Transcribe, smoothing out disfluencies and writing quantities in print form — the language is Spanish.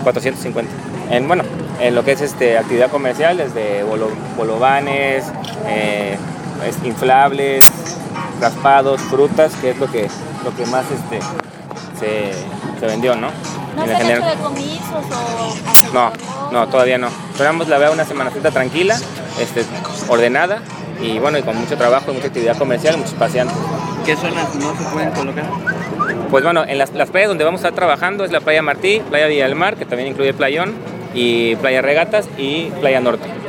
450. En lo que es actividad comercial, desde bolovanes, inflables, raspados, frutas, que es lo que más se vendió, ¿no? ¿No se han hecho decomisos o...? No, todavía no. Esperamos la verdad una Semana Santa tranquila, ordenada y bueno, y con mucho trabajo, mucha actividad comercial, muchos paseantes. ¿Qué zonas no se pueden colocar? Pues bueno, en las playas donde vamos a estar trabajando es la Playa Martí, Playa Villa del Mar, que también incluye Playón, y Playa Regatas y Playa Norte.